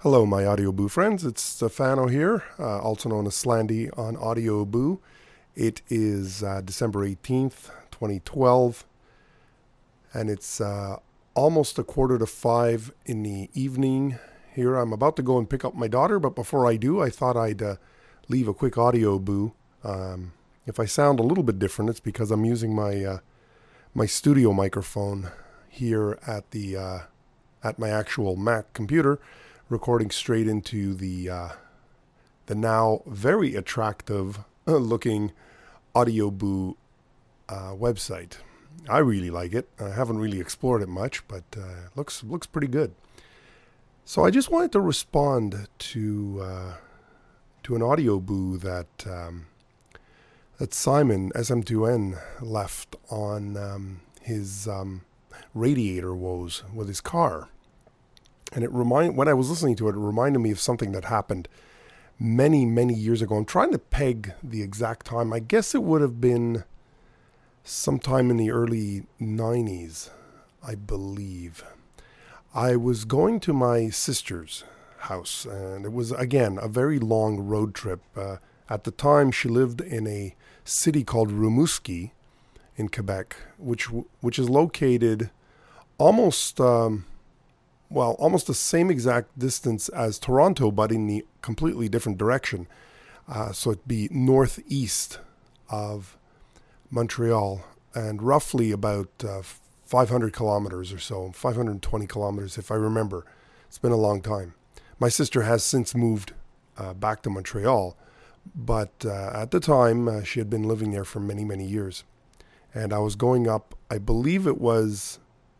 Hello, my Audio Boo friends. It's Stefano here, also known as Slandy on Audio Boo. It is December 18th, 2012, and it's almost 4:45 in the evening here. I'm about to go and pick up my daughter, but before I do, I thought I'd leave a quick Audio Boo. If I sound a little bit different, it's because I'm using my studio microphone here at my actual Mac computer, recording straight into the now very attractive looking Audio Boo website. I really like it. I haven't really explored it much, but looks pretty good. So I just wanted to respond to an Audio Boo that Simon SM2N left on his radiator woes with his car. And when I was listening to it, it reminded me of something that happened many, many years ago. I'm trying to peg the exact time. I guess it would have been sometime in the early 90s, I believe. I was going to my sister's house, and it was, again, a very long road trip. At the time, she lived in a city called Rimouski in Quebec, which is located almost the same exact distance as Toronto, but in the completely different direction. So it'd be northeast of Montreal and roughly about 500 kilometers or so, 520 kilometers if I remember. It's been a long time. My sister has since moved back to Montreal, but at the time she had been living there for many, many years. And I was going up, I believe it was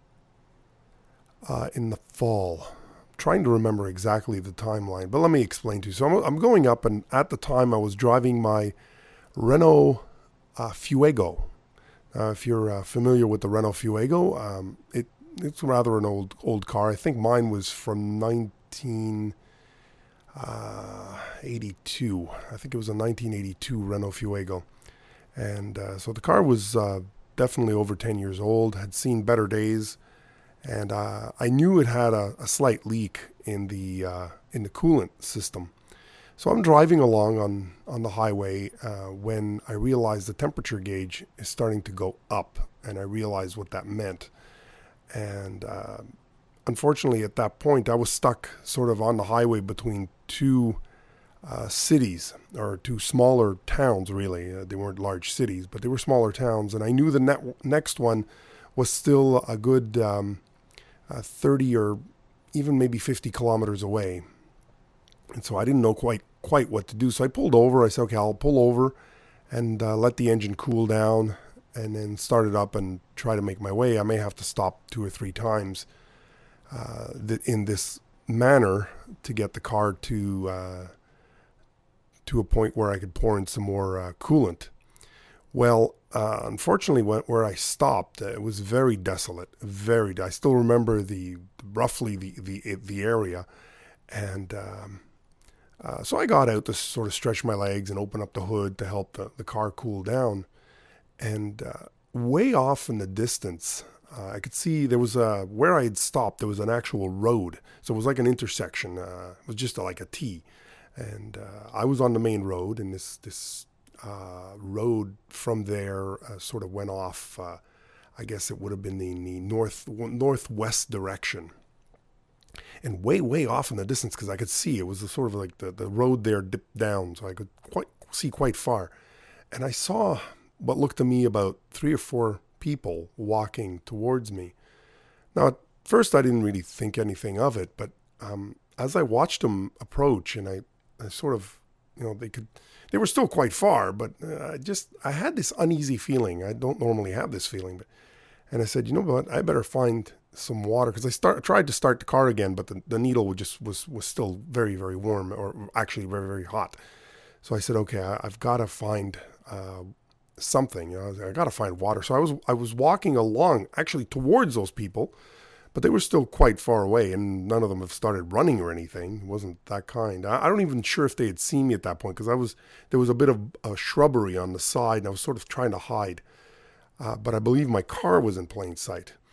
in the fall. I'm trying to remember exactly the timeline, but let me explain to you. So I'm going up, and at the time I was driving my Renault Fuego. If you're familiar with the Renault Fuego, it's rather an old car. I think mine was from 1982. I think it was a 1982 Renault Fuego. And so the car was definitely over 10 years old, had seen better days. And I knew it had a slight leak in the coolant system. So I'm driving along on the highway when I realized the temperature gauge is starting to go up, and I realized what that meant. And unfortunately, at that point, I was stuck sort of on the highway between two cities, or two smaller towns, really. They weren't large cities, but they were smaller towns. And I knew the next one was still a good 30 or even maybe 50 kilometers away. And so I didn't know quite what to do. So I pulled over. I said, okay, I'll pull over and let the engine cool down and then start it up and try to make my way. I may have to stop 2 or 3 times in this manner to get the car to a point where I could pour in some more coolant. Well, unfortunately, where I stopped, it was very desolate. I still remember roughly the area, and so I got out to sort of stretch my legs and open up the hood to help the car cool down. And way off in the distance, I could see there was where I had stopped. There was an actual road, so it was like an intersection. It was just like a T, and I was on the main road, and this road from there sort of went off. I guess it would have been in the northwest direction, and way off in the distance, because I could see it was sort of like the road there dipped down, so I could see quite far. And I saw what looked to me about 3 or 4 people walking towards me. Now, at first, I didn't really think anything of it, but as I watched them approach, and I sort of, they were still quite far, but I had this uneasy feeling. I don't normally have this feeling, and I said, you know what, I better find some water, because I tried to start the car again, but the needle was still very, very warm, or actually very, very hot. So I said, okay, I've got to find something. I got to find water. So I was walking along, actually towards those people, but they were still quite far away, and none of them have started running or anything. It wasn't that kind. I don't even sure if they had seen me at that point, because there was a bit of a shrubbery on the side, and I was sort of trying to hide. But I believe my car was in plain sight.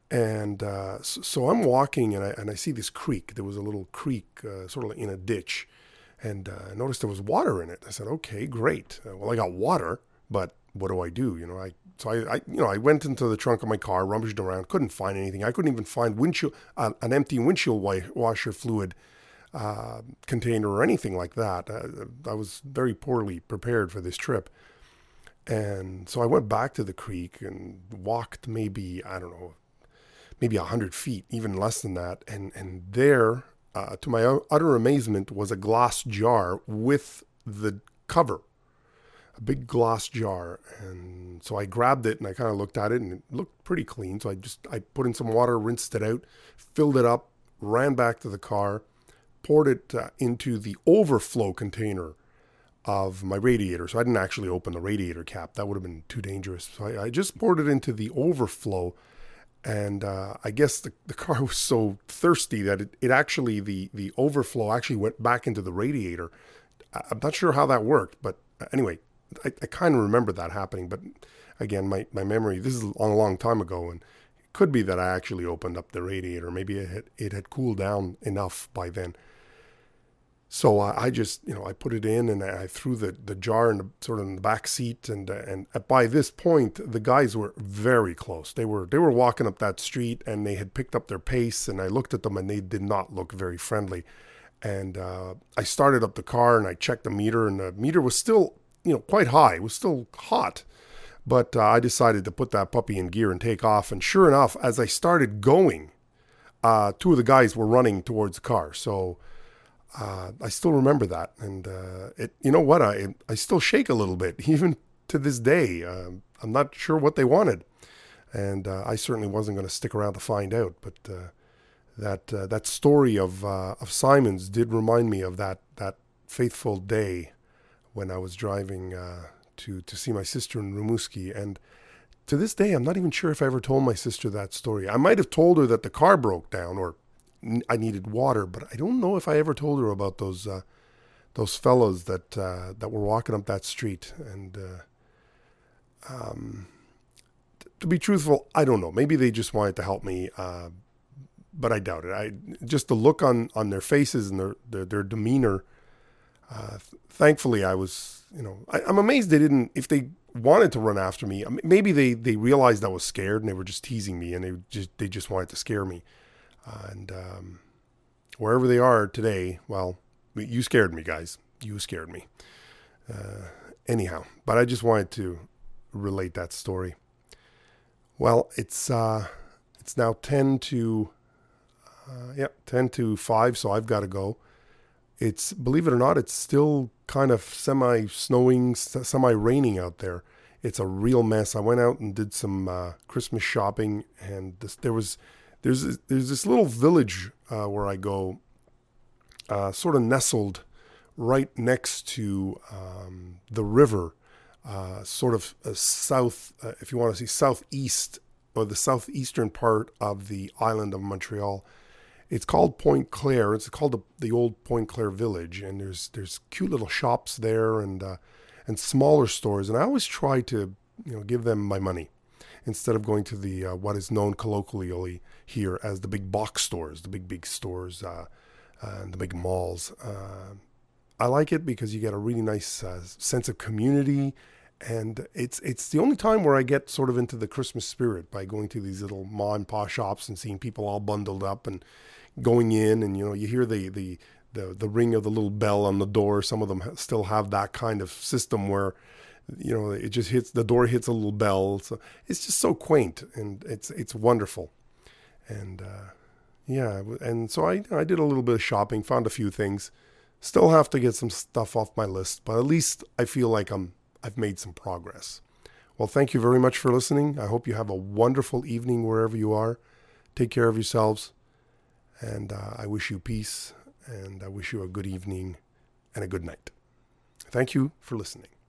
And so I'm walking, and I see this creek. There was a little creek, sort of in a ditch, and I noticed there was water in it. I said, "Okay, great. Well, I got water, but what do I do?" I went into the trunk of my car, rummaged around, couldn't find anything. I couldn't even find an empty windshield washer fluid container or anything like that. I was very poorly prepared for this trip. And so I went back to the creek and walked maybe, I don't know, maybe 100 feet, even less than that. And there, to my utter amazement, was a glass jar with the cover, a big glass jar. And so I grabbed it and I kind of looked at it, and it looked pretty clean. So I put in some water, rinsed it out, filled it up, ran back to the car, poured it into the overflow container of my radiator. So I didn't actually open the radiator cap. That would have been too dangerous. So I just poured it into the overflow. And I guess the car was so thirsty that it actually, the overflow actually went back into the radiator. I'm not sure how that worked, but anyway, I kind of remember that happening. But again, my memory, this is a long time ago, and it could be that I actually opened up the radiator. Maybe it had cooled down enough by then. So I just, I put it in, and I threw the jar in the back seat. And by this point, the guys were very close. They were walking up that street, and they had picked up their pace. And I looked at them, and they did not look very friendly. And I started up the car, and I checked the meter, and the meter was still, quite high. It was still hot. But I decided to put that puppy in gear and take off. And sure enough, as I started going, two of the guys were running towards the car. So I still remember that, and you know what? I still shake a little bit, even to this day. I'm not sure what they wanted, and I certainly wasn't going to stick around to find out. But that story of Simon's did remind me of that faithful day when I was driving to see my sister in Rimouski, and to this day, I'm not even sure if I ever told my sister that story. I might have told her that the car broke down, or I needed water, but I don't know if I ever told her about those fellows that were walking up that street. And to be truthful, I don't know. Maybe they just wanted to help me, but I doubt it. Just the look on their faces and their demeanor. Thankfully, I was, I'm amazed they didn't. If they wanted to run after me, maybe they realized I was scared and they were just teasing me, and they just wanted to scare me. And wherever they are today, well, you scared me, guys. You scared me. Anyhow, but I just wanted to relate that story. Well, it's now 10 to 5, so I've got to go. It's, believe it or not, it's still kind of semi-snowing, semi-raining out there. It's a real mess. I went out and did some Christmas shopping, and there's this little village where I go, sort of nestled right next to the river, sort of south, if you want to see southeast, or the southeastern part of the island of Montreal. It's called Pointe Claire. It's called the old Pointe Claire village, and there's cute little shops there, and smaller stores. And I always try to give them my money, instead of going to the what is known colloquially here as the big box stores, the big stores, and the big malls. I like it because you get a really nice sense of community, and it's the only time where I get sort of into the Christmas spirit, by going to these little ma and pa shops and seeing people all bundled up and going in, and you hear the ring of the little bell on the door. Some of them still have that kind of system where it just hits, the door hits a little bell. So it's just so quaint, and it's wonderful. And and so I did a little bit of shopping, found a few things. Still have to get some stuff off my list, but at least I feel like I've made some progress. Well, thank you very much for listening. I hope you have a wonderful evening wherever you are. Take care of yourselves, and I wish you peace, and I wish you a good evening and a good night. Thank you for listening.